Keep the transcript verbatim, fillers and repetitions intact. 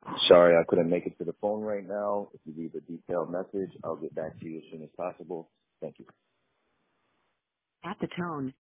Sorry, I couldn't make it to the phone right now. If you leave a detailed message, I'll get back to you as soon as possible. Thank you. At the tone,